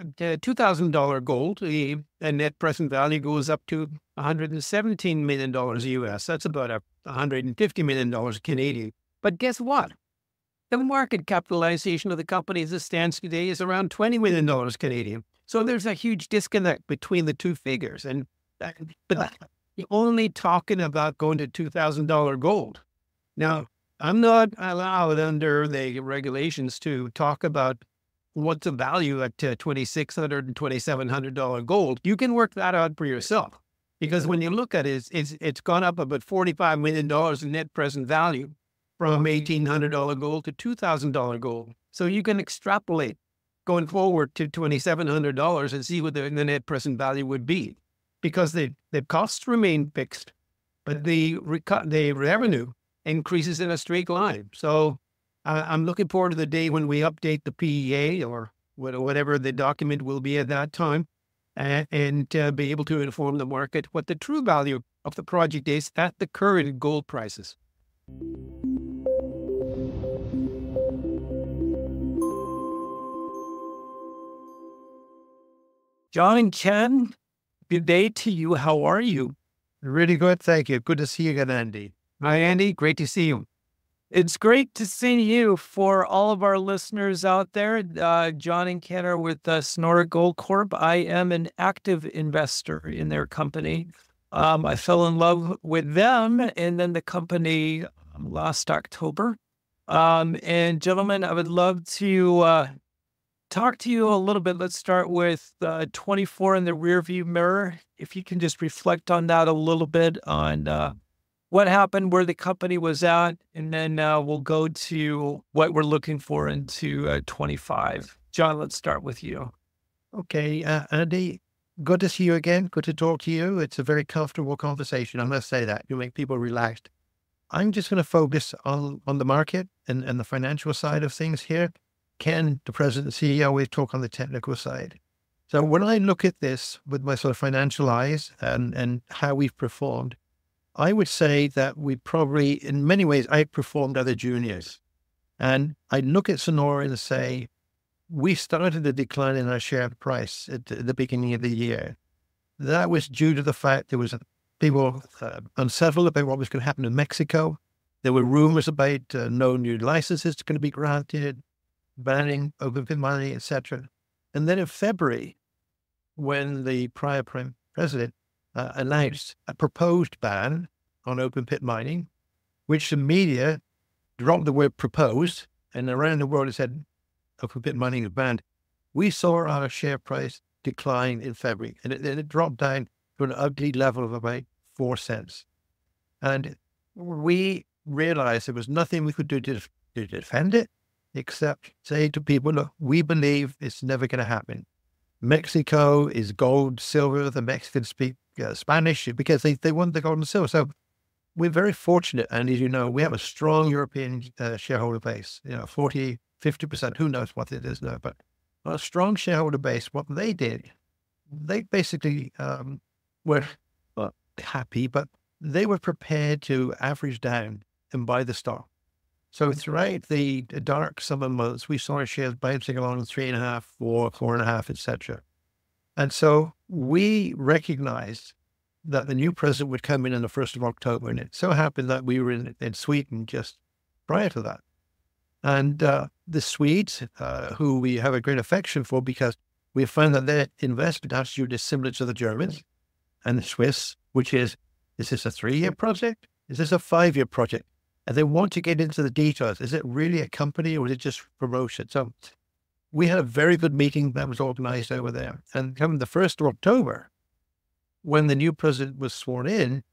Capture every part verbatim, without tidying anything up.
uh, two thousand dollars gold, the, the net present value goes up to one hundred seventeen million dollars U S. That's about a one hundred fifty million dollars Canadian. But guess what? The market capitalization of the company as it stands today is around twenty million dollars Canadian. So there's a huge disconnect between the two figures. And that, but you're only talking about going to two thousand dollars gold. Now, I'm not allowed under the regulations to talk about what's the value at uh, twenty-six hundred dollars and twenty-seven hundred dollars gold. You can work that out for yourself. Because when you look at it, it's, it's, it's gone up about forty-five million dollars in net present value from eighteen hundred dollars gold to two thousand dollars gold. So you can extrapolate going forward to twenty-seven hundred dollars and see what the, the net present value would be. Because the, the costs remain fixed, but the, reco- the revenue increases in a straight line. So uh, I'm looking forward to the day when we update the P E A or whatever the document will be at that time, and, and uh, be able to inform the market what the true value of the project is at the current gold prices. John and Ken, good day to you. How are you? Really good, thank you. Good to see you again, Andy. Hi, Andy. Great to see you. It's great to see you. For all of our listeners out there, uh, John and Ken are with uh, Sonora Gold Corp. I am an active investor in their company. Um, I fell in love with them and then the company um, last October. Um, and gentlemen, I would love to uh, talk to you a little bit. Let's start with uh, twenty-four in the rearview mirror. If you can just reflect on that a little bit on uh, what happened, where the company was at, and then uh, we'll go to what we're looking for into uh, twenty-five. John, let's start with you. Okay, uh, Andy, good to see you again. Good to talk to you. It's a very comfortable conversation. I must say that. You make people relaxed. I'm just going to focus on, on the market and, and the financial side of things here. Ken, the president and C E O, always talk on the technical side. So when I look at this with my sort of financial eyes and, and how we've performed, I would say that we probably, in many ways, outperformed other juniors. And I look at Sonora and say, we started the decline in our share price at the, the beginning of the year. That was due to the fact there was people uh, unsettled about what was going to happen in Mexico. There were rumors about uh, no new licenses going to be granted, banning open pit mining, et cetera. And then in February, when the prior prime president uh, announced a proposed ban on open pit mining, which the media dropped the word proposed, and around the world it said open pit mining is banned, we saw our share price decline in February, and it, and it dropped down to an ugly level of about four cents. And we realized there was nothing we could do to, to defend it, except say to people, look, we believe it's never going to happen. Mexico is gold, silver. The Mexicans speak uh, Spanish because they, they want the gold and silver. So we're very fortunate. And as you know, we have a strong European uh, shareholder base, you know, forty, fifty percent, who knows what it is now, but a strong shareholder base. What they did, they basically um, were well, happy, but they were prepared to average down and buy the stock. So throughout the dark summer months, we saw our shares bouncing along three and a half, four, four and a half, et cetera. And so we recognized that the new president would come in on the first of October. And it so happened that we were in, in Sweden just prior to that. And uh, the Swedes, uh, who we have a great affection for because we found that their investment attitude is similar to the Germans and the Swiss, which is, is this a three-year project? Is this a five-year project? And they want to get into the details. Is it really a company or is it just promotion? So we had a very good meeting that was organized over there. And coming the first of October, when the new president was sworn in,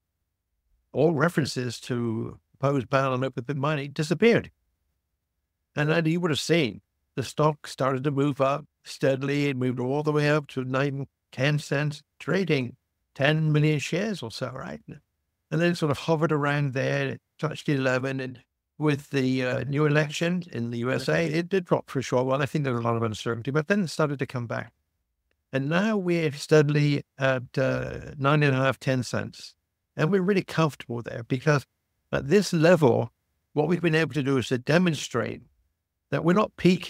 all references to proposed ban on open pit mining disappeared. And then you would have seen the stock started to move up steadily. It moved all the way up to nine, ten cents, trading ten million shares or so, right? And then sort of hovered around there. It touched eleven. And with the uh, new election in the U S A, it did drop for a short while. I think there was a lot of uncertainty, but then it started to come back. And now we're steadily at uh, nine and a half, ten cents. And we're really comfortable there because at this level, what we've been able to do is to demonstrate that we're not peaking.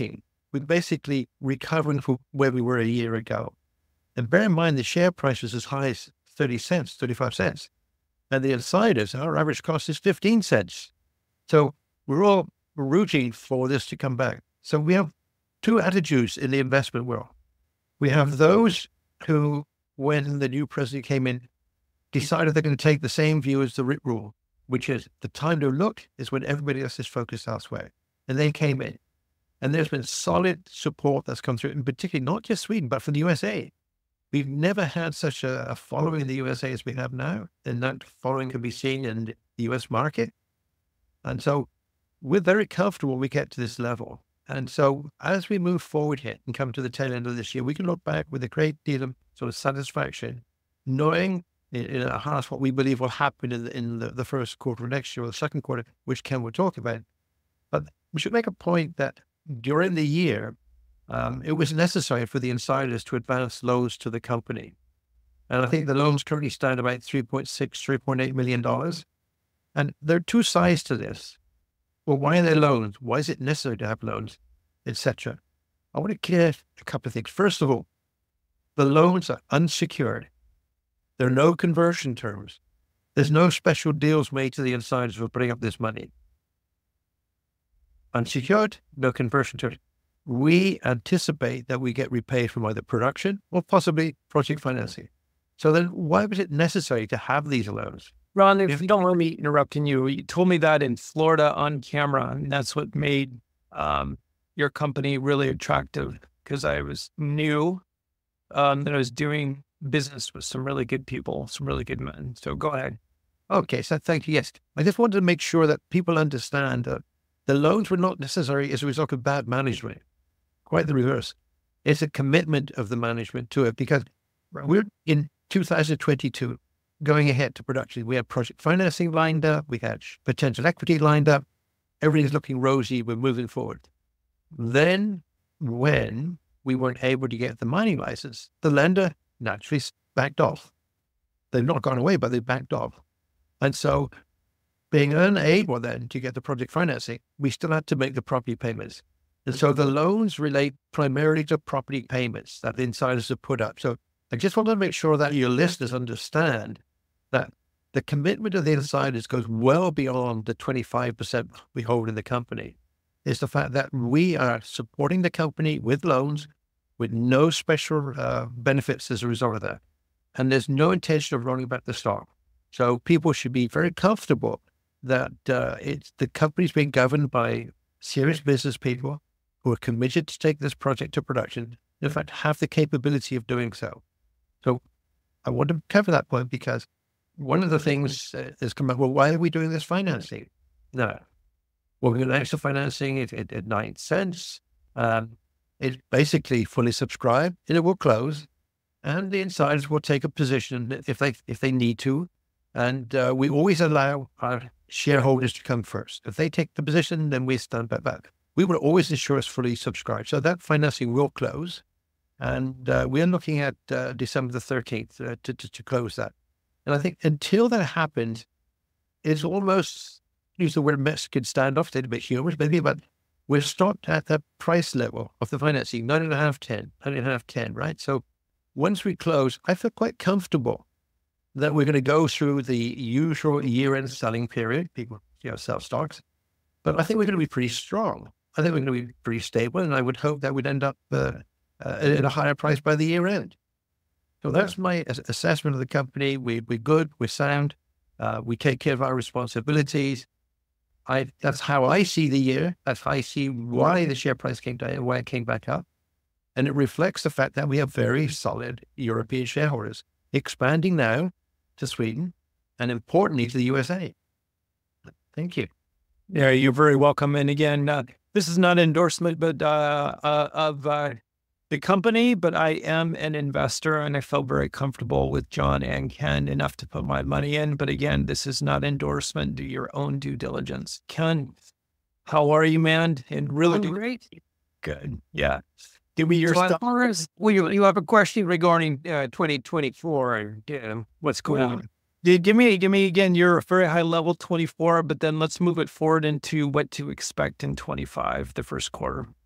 we're basically recovering from where we were a year ago. And bear in mind, the share price was as high as thirty cents, thirty-five cents. And the insiders, our average cost is fifteen cents. So we're all rooting for this to come back. So we have two attitudes in the investment world. We have those who, when the new president came in, decided they're going to take the same view as the R I T rule, which is the time to look is when everybody else is focused elsewhere. And they came in. And there's been solid support that's come through, and particularly not just Sweden, but from the U S A. We've never had such a, a following in the U S A as we have now, and that following can be seen in the U S market. And so we're very comfortable when we get to this level. And so as we move forward here and come to the tail end of this year, we can look back with a great deal of sort of satisfaction, knowing in, in our hearts what we believe will happen in, the, in the, the first quarter of next year or the second quarter, which Ken will talk about. But we should make a point that during the year, um, it was necessary for the insiders to advance loans to the company. And I think the loans currently stand about three point six, three point eight million dollars. And there are two sides to this. Well, why are there loans? Why is it necessary to have loans, et cetera? I want to clear a couple of things. First of all, the loans are unsecured. There are no conversion terms. There's no special deals made to the insiders for putting up this money. Unsecured, no conversion terms. We anticipate that we get repaid from either production or possibly project financing. So then why was it necessary to have these loans? Ron, if you don't mind me interrupting you, you told me that in Florida on camera, and that's what made um, your company really attractive, because I was new, um, that I was doing business with some really good people, some really good men. So go ahead. Okay, so thank you. Yes, I just wanted to make sure that people understand that the loans were not necessary as a result of bad management. Quite the reverse. It's a commitment of the management to it, because we're in two thousand twenty-two. Going ahead to production. We had project financing lined up. We had potential equity lined up. Everything's looking rosy. We're moving forward. Then when we weren't able to get the mining license, the lender naturally backed off. They've not gone away, but they backed off. And so being unable then to get the project financing, we still had to make the property payments. And so the loans relate primarily to property payments that the insiders have put up. So I just want to make sure that your listeners understand that the commitment of the insiders goes well beyond the twenty-five percent we hold in the company. It's the fact that we are supporting the company with loans with no special uh, benefits as a result of that. And there's no intention of running back the stock. So people should be very comfortable that uh, it's, the company's being governed by serious business people who are committed to take this project to production, in fact, have the capability of doing so. So I want to cover that point, because one of the things uh, has come up, well, why are we doing this financing? No. Well, we're going to extra financing it at, at nine cents. Um, it's basically fully subscribed, and it will close, and the insiders will take a position if they if they need to. And uh, we always allow our shareholders to come first. If they take the position, then we stand back back. We will always ensure it's fully subscribed. So that financing will close. And uh, we're looking at uh, December the thirteenth uh, to, to, to close that. And I think until that happens, it's almost, use the word Mexican standoff, it's a bit humorous maybe, but we're stopped at that price level of the financing, nine and a half, ten, nine and a half, ten, right? So once we close, I feel quite comfortable that we're going to go through the usual year-end selling period. People, you know, sell stocks. But I think we're going to be pretty strong. I think we're going to be pretty stable, and I would hope that we'd end up uh, uh, at a higher price by the year end. So that's my assessment of the company. We, we're good, we're sound, uh, we take care of our responsibilities. I, that's how I see the year. That's how I see why the share price came down and why it came back up. And it reflects the fact that we have very solid European shareholders expanding now to Sweden and importantly to the U S A. Thank you. Yeah, you're very welcome. And again, uh, this is not an endorsement, but uh, uh, of uh, the company, but I am an investor, and I felt very comfortable with John and Ken enough to put my money in. But again, this is not endorsement. Do your own due diligence. Ken, how are you, man? And really I'm great. Good. Yeah. Give me your So stuff. as far as, well, you, you have a question regarding uh, twenty twenty-four and uh, what's going on. Give me, give me again, you're very high level twenty-four, but then let's move it forward into what to expect in twenty-five, the first quarter.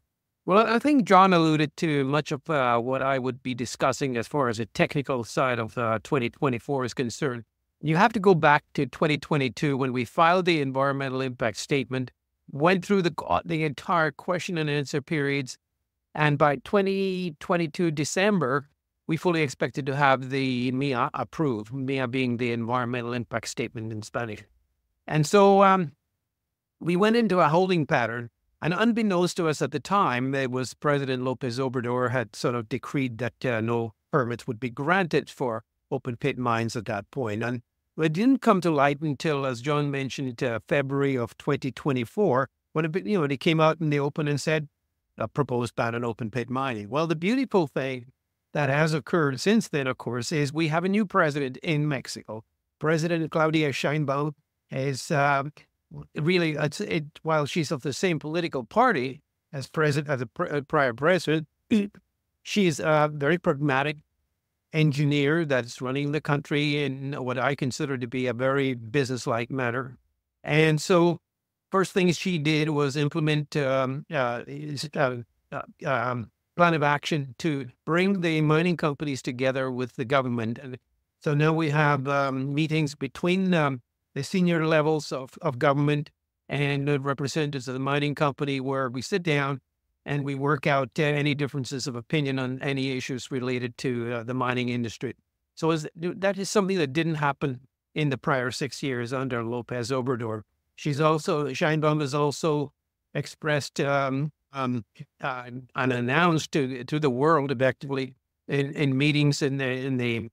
Well, I think John alluded to much of uh, what I would be discussing as far as the technical side of uh, twenty twenty-four is concerned. You have to go back to twenty twenty-two when we filed the environmental impact statement, went through the the entire question and answer periods, and by twenty twenty-two December, we fully expected to have the M I A approved, M I A being the environmental impact statement in Spanish. And so um, we went into a holding pattern. And unbeknownst to us at the time, it was President Lopez Obrador had sort of decreed that uh, no permits would be granted for open pit mines at that point. And it didn't come to light until, as John mentioned, uh, February of twenty twenty-four, when it, you know, they came out in the open and said, a proposed ban on open pit mining. Well, the beautiful thing that has occurred since then, of course, is we have a new president in Mexico. President Claudia Sheinbaum is uh, really, it's, it, while she's of the same political party as president, as a pr- prior president, she's a very pragmatic engineer that's running the country in what I consider to be a very business-like manner. And so first things she did was implement um, uh, uh, uh, um, plan of action to bring the mining companies together with the government. And so now we have um, meetings between um, the senior levels of, of government and the representatives of the mining company where we sit down and we work out uh, any differences of opinion on any issues related to uh, the mining industry. So is, that is something that didn't happen in the prior six years under Lopez Obrador. She's also, Sheinbaum has also expressed um, um, uh, and announced to to the world effectively in, in meetings in the in the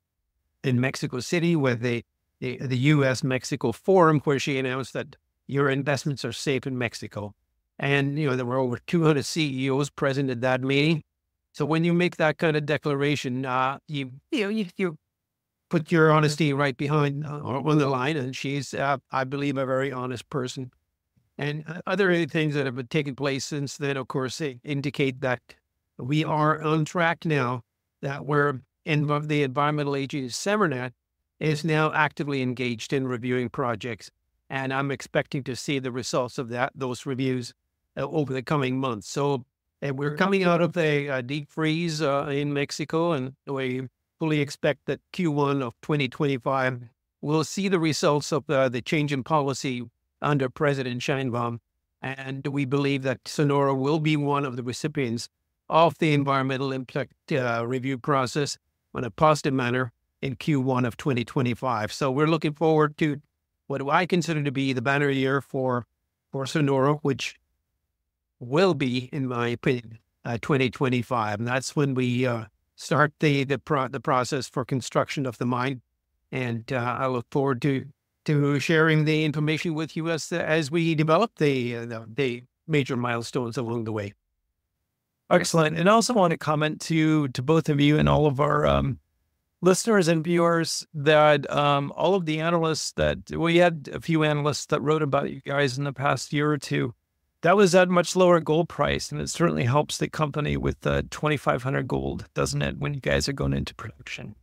in Mexico City with the the, the U S Mexico Forum, where she announced that your investments are safe in Mexico. And, you know, there were over two hundred C E Os present at that meeting. So when you make that kind of declaration, uh, you, you know, you, you put your honesty right behind uh, on the line. And she's, uh, I believe, a very honest person. And other things that have been taking place since then, of course, they indicate that we are on track now, that we're in the environmental agency, SEMARNAT, is now actively engaged in reviewing projects. And I'm expecting to see the results of that, those reviews uh, over the coming months. So uh, we're coming out of a, a deep freeze uh, in Mexico, and we fully expect that Q one of twenty twenty-five will see the results of uh, the change in policy under President Sheinbaum. And we believe that Sonora will be one of the recipients of the environmental impact uh, review process in a positive manner in Q one of twenty twenty-five. So we're looking forward to what I consider to be the banner year for, for Sonora, which will be, in my opinion, uh, twenty twenty-five. And that's when we uh, start the the, pro- the process for construction of the mine. And uh, I look forward to to sharing the information with you as, as we develop the, uh, the the major milestones along the way. Excellent. And I also want to comment to to both of you and all of our um, listeners and viewers that um, all of the analysts that, we had a few analysts that wrote about you guys in the past year or two. That was at a much lower gold price, and it certainly helps the company with uh, twenty-five hundred gold, doesn't it, when you guys are going into production?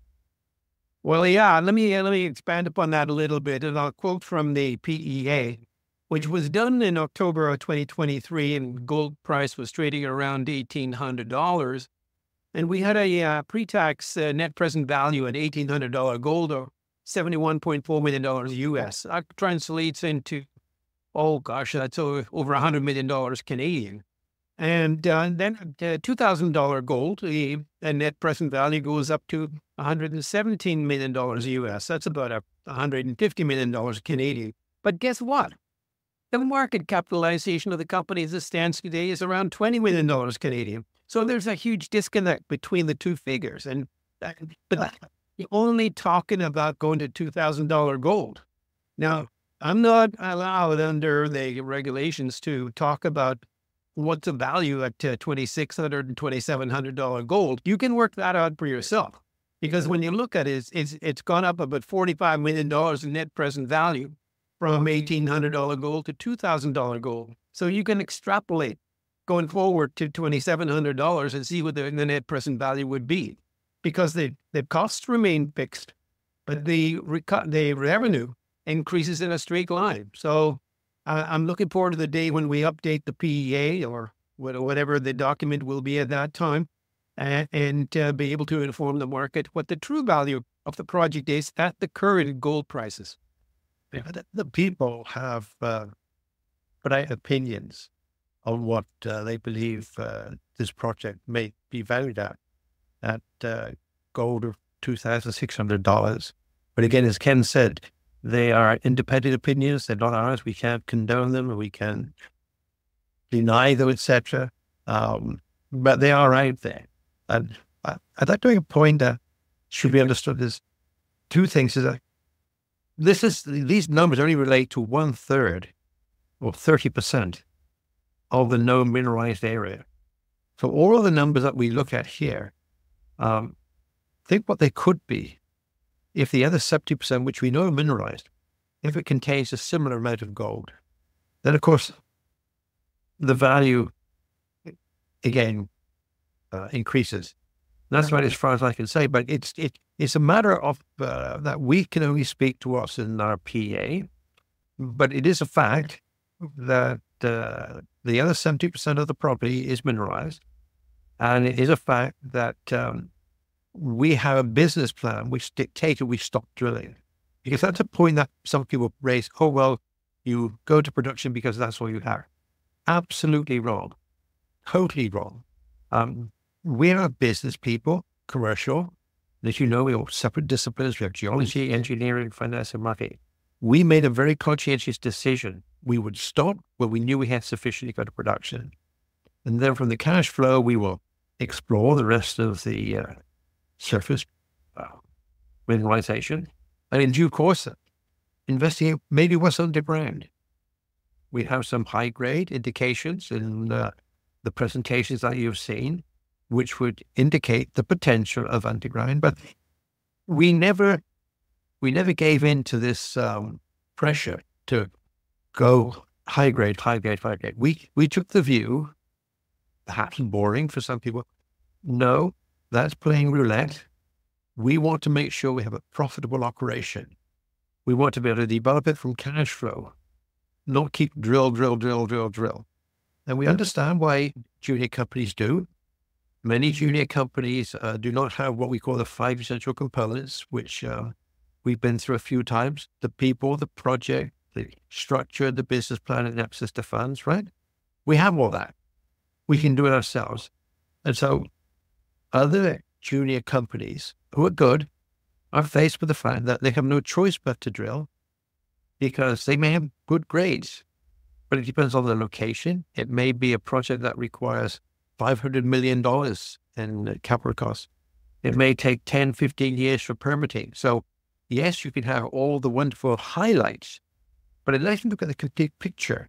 Well, yeah, let me let me expand upon that a little bit, and I'll quote from the P E A, which was done in October of twenty twenty-three, and gold price was trading around eighteen hundred dollars. And we had a uh, pre-tax uh, net present value at eighteen hundred dollars gold, or seventy-one point four million dollars U S. That translates into, oh gosh, that's over, over one hundred million dollars Canadian. And uh, then uh, two thousand dollars gold, the, the net present value goes up to one hundred seventeen million dollars U S. That's about a one hundred fifty million dollars Canadian. But guess what? The market capitalization of the company as it stands today is around twenty million dollars Canadian. So there's a huge disconnect between the two figures. And uh, but you're only talking about going to two thousand dollars gold. Now, I'm not allowed under the regulations to talk about what's the value at uh, twenty-six hundred dollars and twenty-seven hundred dollars gold. You can work that out for yourself. Because when you look at it, it's, it's, it's gone up about forty-five million dollars in net present value from eighteen hundred dollars gold to two thousand dollars gold. So you can extrapolate going forward to twenty-seven hundred dollars and see what the, the net present value would be. Because the, the costs remain fixed, but the reco- the revenue increases in a straight line. So uh, I'm looking forward to the day when we update the P E A, or whatever the document will be at that time, and, and uh, be able to inform the market what the true value of the project is at the current gold prices. Yeah, the, the people have uh, put out opinions on what uh, they believe uh, this project may be valued at, at uh, gold of two thousand six hundred dollars. But again, as Ken said, they are independent opinions. They're not ours. We can't condone them, or we can deny them, et cetera. Um, but they are out there. And I, I'd like to make a point that should be understood. There's two things. Is that this is these numbers only relate to one third or thirty percent of the known mineralized area. So all of the numbers that we look at here, um, think what they could be if the other seventy percent, which we know are mineralized, if it contains a similar amount of gold. Then, of course, the value, again, uh, increases. That's right as far as I can say, but it's it, it's a matter of uh, that we can only speak to us in our P A, but it is a fact that uh, the other seventy percent of the property is mineralized, and it is a fact that um, we have a business plan which dictated we stop drilling. Because that's a point that some people raise, oh, well, you go to production because that's all you have. Absolutely wrong. Totally wrong. Um, we are business people, commercial. As you know, we have separate disciplines. We have geology, engineering, finance, and marketing. We made a very conscientious decision. We would stop when we knew we had sufficient to go to production. And then from the cash flow, we will explore the rest of the uh, surface uh, mineralization. And in due course, investigate maybe what's underground. We have some high-grade indications in uh, the presentations that you've seen, which would indicate the potential of underground. But we never, we never gave in to this um, pressure to go high-grade, high-grade, high-grade. We we took the view, perhaps boring for some people. No, that's playing roulette. We want to make sure we have a profitable operation. We want to be able to develop it from cash flow, not keep drill, drill, drill, drill, drill. And we understand why junior companies do. Many junior companies uh, do not have what we call the five essential components, which uh, we've been through a few times: the people, the project, the structure, the business plan, and access to funds, right? We have all that. We can do it ourselves. And so other junior companies who are good are faced with the fact that they have no choice but to drill because they may have good grades, but it depends on the location. It may be a project that requires five hundred million dollars in capital costs. It may take ten, fifteen years for permitting. So yes, you can have all the wonderful highlights, but unless you look at the complete picture,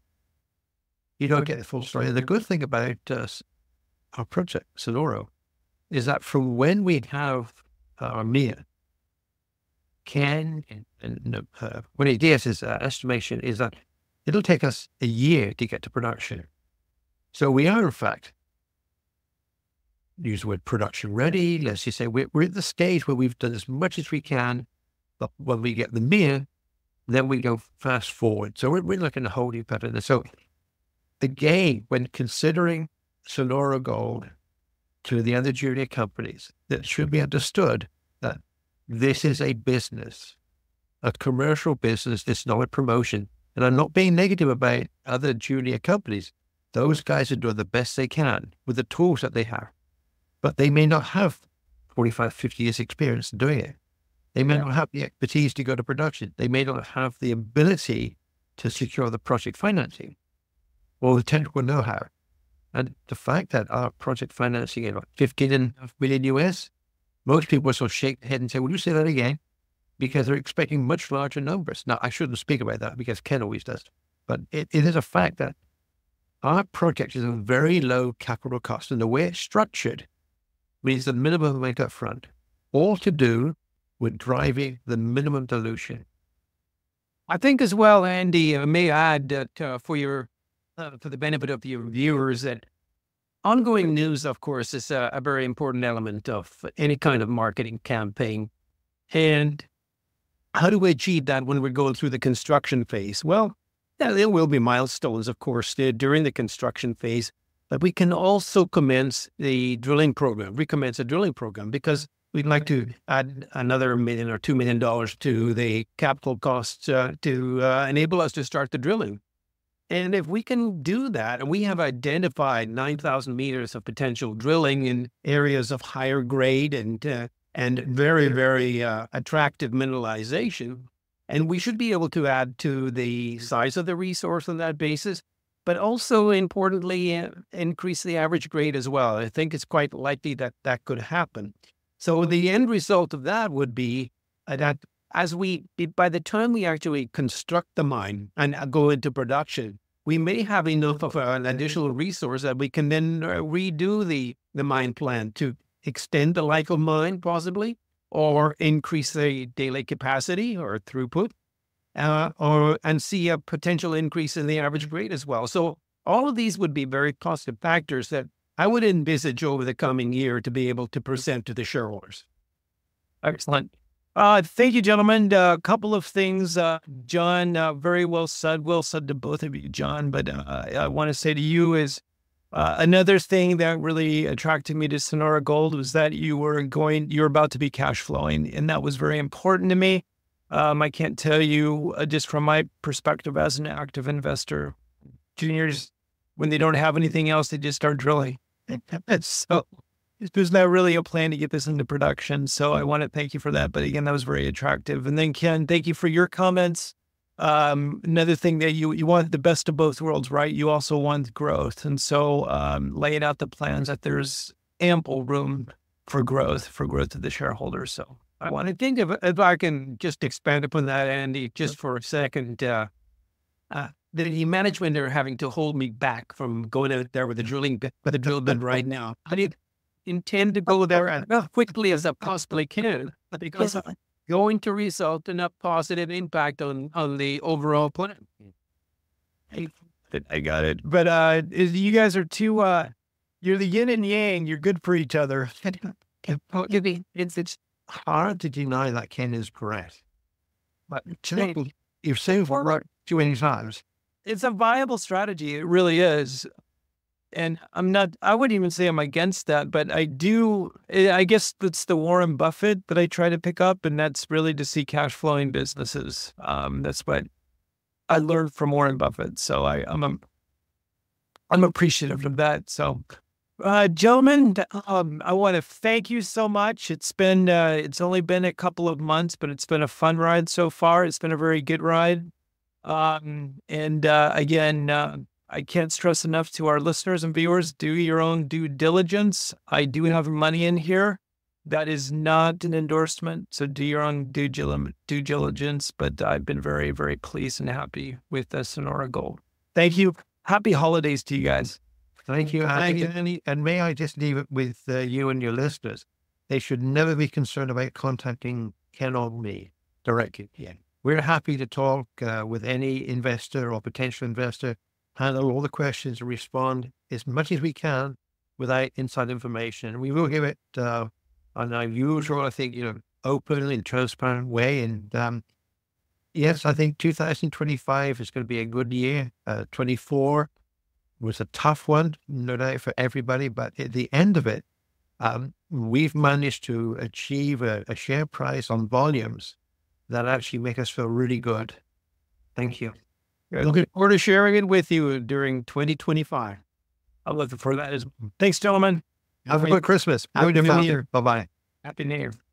you don't get the full story. And the good thing about uh, our project, Sonoro, is that from when we have our M I A, Ken and, and uh, when he does his uh, estimation is that it'll take us a year to get to production. So we are, in fact, use the word production ready. Let's just say we're, we're at the stage where we've done as much as we can, but when we get the M I A, then we go fast forward. So we're, we're looking at a whole new pattern. So again, when considering Sonoro Gold to the other junior companies, that should be understood that this is a business, a commercial business. It's not a promotion. And I'm not being negative about other junior companies. Those guys are doing the best they can with the tools that they have, but they may not have forty-five, fifty years experience in doing it. They may not have the expertise to go to production. They may not have the ability to secure the project financing or the technical know-how. And the fact that our project financing is like fifteen and a half million U S, most people will sort of shake their head and say, will you say that again? Because they're expecting much larger numbers. Now, I shouldn't speak about that because Ken always does. But it, it is a fact that our project is a very low capital cost. And the way it's structured means the minimum amount up front, all to do with driving the minimum dilution. I think as well, Andy, I may add that uh, for your uh, for the benefit of your viewers, that ongoing news, of course, is a, a very important element of any kind of marketing campaign. And how do we achieve that when we're going through the construction phase? Well, yeah, there will be milestones, of course, uh, during the construction phase. But we can also commence the drilling program, recommence a drilling program, because we'd like to add another million or two million dollars to the capital costs uh, to uh, enable us to start the drilling. And if we can do that, and we have identified nine thousand meters of potential drilling in areas of higher grade and uh, and very, very uh, attractive mineralization, and we should be able to add to the size of the resource on that basis, but also importantly, uh, increase the average grade as well. I think it's quite likely that that could happen. So the end result of that would be that as we, by the time we actually construct the mine and go into production, we may have enough of an additional resource that we can then redo the, the mine plan to extend the life of mine possibly, or increase the daily capacity or throughput, uh, or and see a potential increase in the average grade as well. So all of these would be very positive factors that I would envisage over the coming year to be able to present to the shareholders. Excellent. Uh, thank you, gentlemen. A uh, couple of things, uh, John, uh, very well said. Well said to both of you, John. But uh, I want to say to you is uh, another thing that really attracted me to Sonora Gold was that you were going, you were about to be cash flowing, and that was very important to me. Um, I can't tell you, uh, just from my perspective as an active investor, juniors, when they don't have anything else, they just start drilling. So there's not really a plan to get this into production. So I want to thank you for that. But again, that was very attractive. And then Ken, thank you for your comments. Um, another thing that you, you want the best of both worlds, right? You also want growth. And so um, laying out the plans that there's ample room for growth, for growth to the shareholders. So I want to think if, if I can just expand upon that, Andy, just for a second. Uh, uh, the management are having to hold me back from going out there with the drilling bit, with the drill bit right now. I need, intend to go there as quickly as I possibly can, because it's going to result in a positive impact on, on the overall plan. I got it. But uh, is, you guys are two, uh, you're the yin and yang. You're good for each other. It's, it's hard to deny that Ken is correct. But you've said for too many times. It's a viable strategy. It really is. And I'm not, I wouldn't even say I'm against that, but I do, I guess that's the Warren Buffett that I try to pick up. And that's really to see cash flowing businesses. Um, that's what I learned from Warren Buffett. So I, I'm, a, I'm appreciative of that. So, uh, gentlemen, um, I want to thank you so much. It's been, uh, it's only been a couple of months, but it's been a fun ride so far. It's been a very good ride. Um, and, uh, again, uh, I can't stress enough to our listeners and viewers, do your own due diligence. I do have money in here. That is not an endorsement. So do your own due, due diligence, but I've been very, very pleased and happy with uh, Sonora Gold. Thank you. Happy holidays to you guys. Thank you. Thank you. And, and may I just leave it with uh, you and your listeners. They should never be concerned about contacting Ken or me directly. Yeah. We're happy to talk uh, with any investor or potential investor, handle all the questions and respond as much as we can without inside information. And we will give it uh, on our usual, I think, you know, open and transparent way. And um, yes, I think two thousand twenty-five is going to be a good year. Uh, twenty-four was a tough one, no doubt for everybody, but at the end of it, um, we've managed to achieve a, a share price on volumes that actually make us feel really good. Thank you. Looking forward to sharing it with you during twenty twenty-five. I'm looking for that as well. Thanks, gentlemen. Have a good Christmas. Happy New Year. Bye-bye. Happy New Year.